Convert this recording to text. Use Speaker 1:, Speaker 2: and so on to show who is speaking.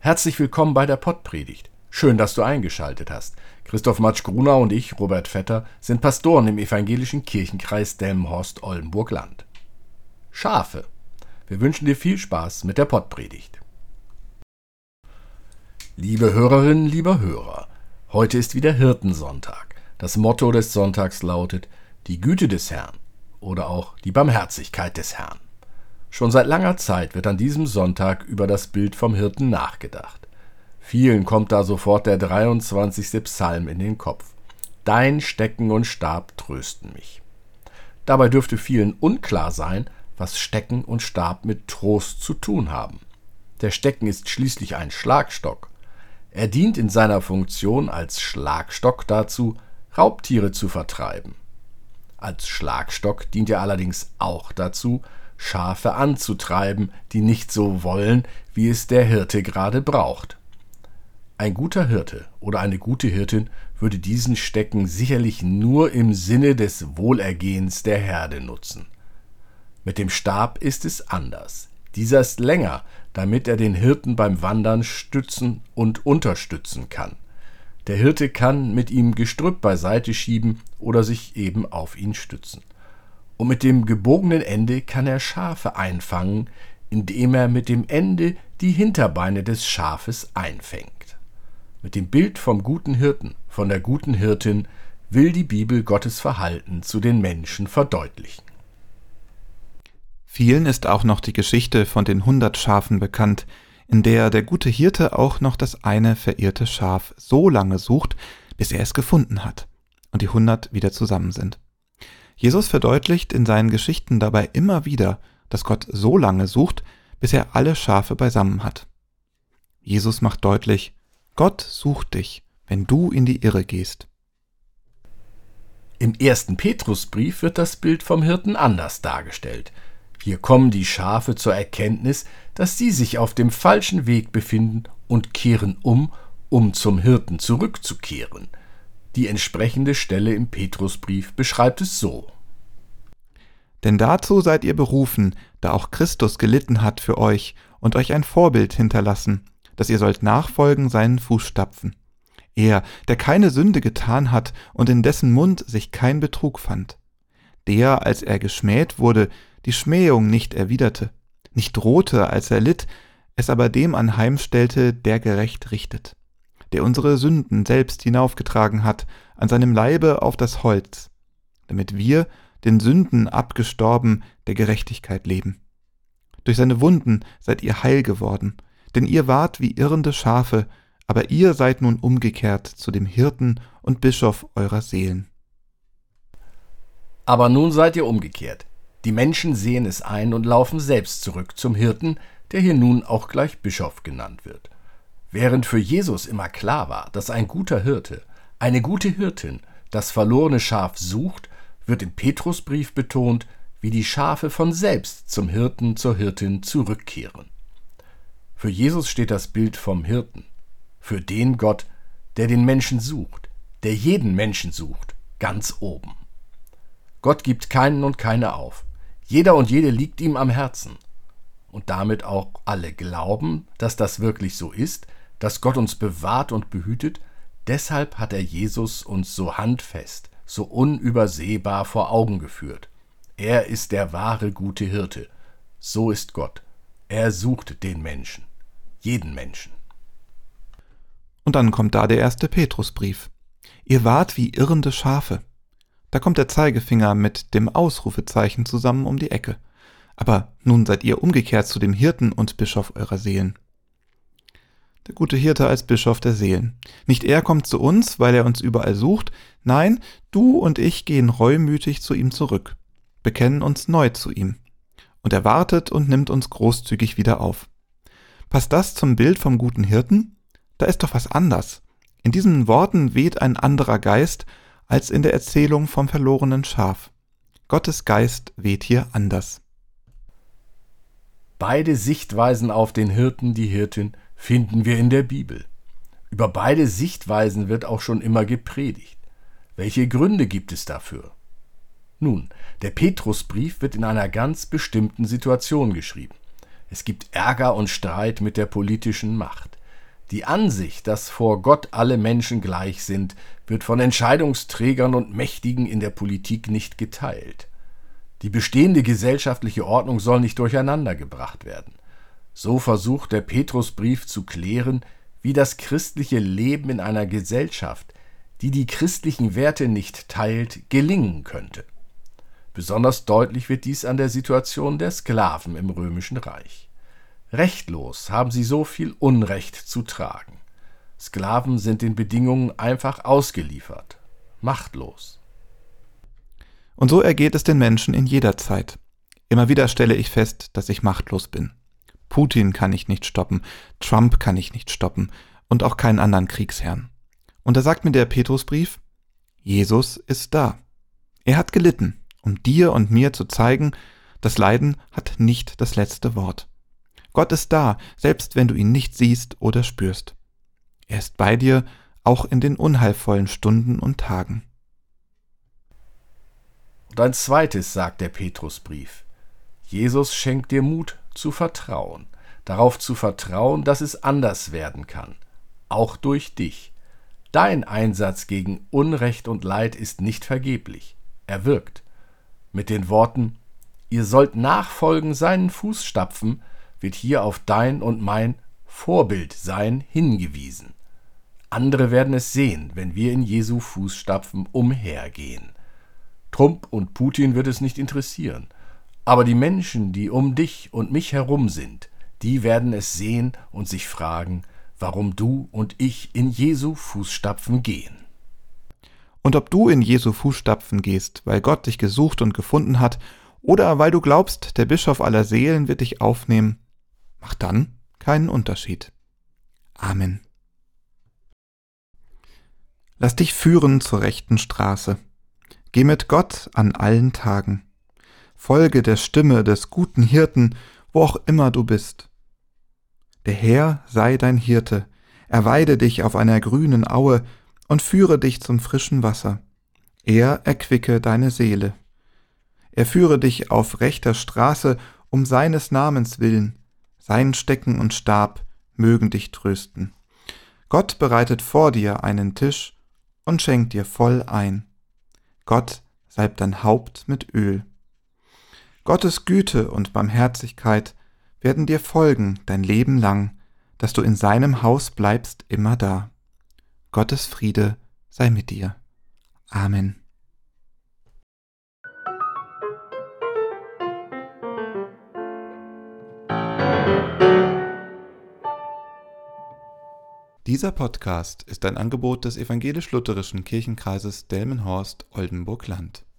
Speaker 1: Herzlich willkommen bei der Pottpredigt. Schön, dass du eingeschaltet hast. Christoph Matsch-Grunau und ich, Robert Vetter, sind Pastoren im evangelischen Kirchenkreis Delmenhorst-Oldenburg-Land. Schafe. Wir wünschen dir viel Spaß mit der Pottpredigt. Liebe Hörerinnen, lieber Hörer, heute ist wieder Hirtensonntag. Das Motto des Sonntags lautet: Die Güte des Herrn oder auch die Barmherzigkeit des Herrn. Schon seit langer Zeit wird an diesem Sonntag über das Bild vom Hirten nachgedacht. Vielen kommt da sofort der 23. Psalm in den Kopf. Dein Stecken und Stab trösten mich. Dabei dürfte vielen unklar sein, was Stecken und Stab mit Trost zu tun haben. Der Stecken ist schließlich ein Schlagstock. Er dient in seiner Funktion als Schlagstock dazu, Raubtiere zu vertreiben. Als Schlagstock dient er allerdings auch dazu, Schafe anzutreiben, die nicht so wollen, wie es der Hirte gerade braucht. Ein guter Hirte oder eine gute Hirtin würde diesen Stecken sicherlich nur im Sinne des Wohlergehens der Herde nutzen. Mit dem Stab ist es anders. Dieser ist länger, damit er den Hirten beim Wandern stützen und unterstützen kann. Der Hirte kann mit ihm Gestrüpp beiseite schieben oder sich eben auf ihn stützen. Und mit dem gebogenen Ende kann er Schafe einfangen, indem er mit dem Ende die Hinterbeine des Schafes einfängt. Mit dem Bild vom guten Hirten, von der guten Hirtin, will die Bibel Gottes Verhalten zu den Menschen verdeutlichen.
Speaker 2: Vielen ist auch noch die Geschichte von den 100 Schafen bekannt, in der der gute Hirte auch noch das eine verirrte Schaf so lange sucht, bis er es gefunden hat und die 100 wieder zusammen sind. Jesus verdeutlicht in seinen Geschichten dabei immer wieder, dass Gott so lange sucht, bis er alle Schafe beisammen hat. Jesus macht deutlich: Gott sucht dich, wenn du in die Irre gehst.
Speaker 1: Im 1. Petrusbrief wird das Bild vom Hirten anders dargestellt. Hier kommen die Schafe zur Erkenntnis, dass sie sich auf dem falschen Weg befinden und kehren um zum Hirten zurückzukehren. Die entsprechende Stelle im Petrusbrief beschreibt es so:
Speaker 2: Denn dazu seid ihr berufen, da auch Christus gelitten hat für euch und euch ein Vorbild hinterlassen, dass ihr sollt nachfolgen seinen Fußstapfen. Er, der keine Sünde getan hat und in dessen Mund sich kein Betrug fand. Der, als er geschmäht wurde, die Schmähung nicht erwiderte, nicht drohte, als er litt, es aber dem anheimstellte, der gerecht richtet, der unsere Sünden selbst hinaufgetragen hat, an seinem Leibe auf das Holz, damit wir, den Sünden abgestorben, der Gerechtigkeit leben. Durch seine Wunden seid ihr heil geworden, denn ihr wart wie irrende Schafe, aber ihr seid nun umgekehrt zu dem Hirten und Bischof eurer Seelen.
Speaker 1: Aber nun seid ihr umgekehrt. Die Menschen sehen es ein und laufen selbst zurück zum Hirten, der hier nun auch gleich Bischof genannt wird. Während für Jesus immer klar war, dass ein guter Hirte, eine gute Hirtin das verlorene Schaf sucht, wird im Petrusbrief betont, wie die Schafe von selbst zum Hirten, zur Hirtin zurückkehren. Für Jesus steht das Bild vom Hirten, für den Gott, der den Menschen sucht, der jeden Menschen sucht, ganz oben. Gott gibt keinen und keine auf. Jeder und jede liegt ihm am Herzen. Und damit auch alle glauben, dass das wirklich so ist, dass Gott uns bewahrt und behütet. Deshalb hat er Jesus uns so handfest, so unübersehbar vor Augen geführt. Er ist der wahre gute Hirte. So ist Gott. Er sucht den Menschen. Jeden Menschen.
Speaker 2: Und dann kommt da der 1. Petrusbrief. Ihr wart wie irrende Schafe. Da kommt der Zeigefinger mit dem Ausrufezeichen zusammen um die Ecke. Aber nun seid ihr umgekehrt zu dem Hirten und Bischof eurer Seelen. Der gute Hirte als Bischof der Seelen. Nicht er kommt zu uns, weil er uns überall sucht. Nein, du und ich gehen reumütig zu ihm zurück, bekennen uns neu zu ihm. Und er wartet und nimmt uns großzügig wieder auf. Passt das zum Bild vom guten Hirten? Da ist doch was anders. In diesen Worten weht ein anderer Geist als in der Erzählung vom verlorenen Schaf. Gottes Geist weht hier anders.
Speaker 1: Beide Sichtweisen auf den Hirten, die Hirtin, finden wir in der Bibel. Über beide Sichtweisen wird auch schon immer gepredigt. Welche Gründe gibt es dafür? Nun, der Petrusbrief wird in einer ganz bestimmten Situation geschrieben. Es gibt Ärger und Streit mit der politischen Macht. Die Ansicht, dass vor Gott alle Menschen gleich sind, wird von Entscheidungsträgern und Mächtigen in der Politik nicht geteilt. Die bestehende gesellschaftliche Ordnung soll nicht durcheinandergebracht werden. So versucht der Petrusbrief zu klären, wie das christliche Leben in einer Gesellschaft, die die christlichen Werte nicht teilt, gelingen könnte. Besonders deutlich wird dies an der Situation der Sklaven im Römischen Reich. Rechtlos haben sie so viel Unrecht zu tragen. Sklaven sind den Bedingungen einfach ausgeliefert, machtlos.
Speaker 2: Und so ergeht es den Menschen in jeder Zeit. Immer wieder stelle ich fest, dass ich machtlos bin. Putin kann ich nicht stoppen, Trump kann ich nicht stoppen und auch keinen anderen Kriegsherrn. Und da sagt mir der Petrusbrief, Jesus ist da. Er hat gelitten, um dir und mir zu zeigen, das Leiden hat nicht das letzte Wort. Gott ist da, selbst wenn du ihn nicht siehst oder spürst. Er ist bei dir, auch in den unheilvollen Stunden und Tagen.
Speaker 1: Und ein zweites sagt der Petrusbrief: Jesus schenkt dir Mut zu vertrauen, darauf zu vertrauen, dass es anders werden kann, auch durch dich. Dein Einsatz gegen Unrecht und Leid ist nicht vergeblich, er wirkt. Mit den Worten: Ihr sollt nachfolgen seinen Fußstapfen, wird hier auf dein und mein Vorbildsein hingewiesen. Andere werden es sehen, wenn wir in Jesu Fußstapfen umhergehen. Trump und Putin wird es nicht interessieren, aber die Menschen, die um dich und mich herum sind, die werden es sehen und sich fragen, warum du und ich in Jesu Fußstapfen gehen.
Speaker 2: Und ob du in Jesu Fußstapfen gehst, weil Gott dich gesucht und gefunden hat, oder weil du glaubst, der Bischof aller Seelen wird dich aufnehmen, macht dann keinen Unterschied. Amen. Lass dich führen zur rechten Straße. Geh mit Gott an allen Tagen. Folge der Stimme des guten Hirten, wo auch immer du bist. Der Herr sei dein Hirte, er weide dich auf einer grünen Aue und führe dich zum frischen Wasser. Er erquicke deine Seele. Er führe dich auf rechter Straße um seines Namens willen. Sein Stecken und Stab mögen dich trösten. Gott bereitet vor dir einen Tisch und schenkt dir voll ein. Gott salbt dein Haupt mit Öl. Gottes Güte und Barmherzigkeit werden dir folgen dein Leben lang, dass du in seinem Haus bleibst immer da. Gottes Friede sei mit dir. Amen. Dieser Podcast ist ein Angebot des Evangelisch-Lutherischen Kirchenkreises Delmenhorst-Oldenburg-Land.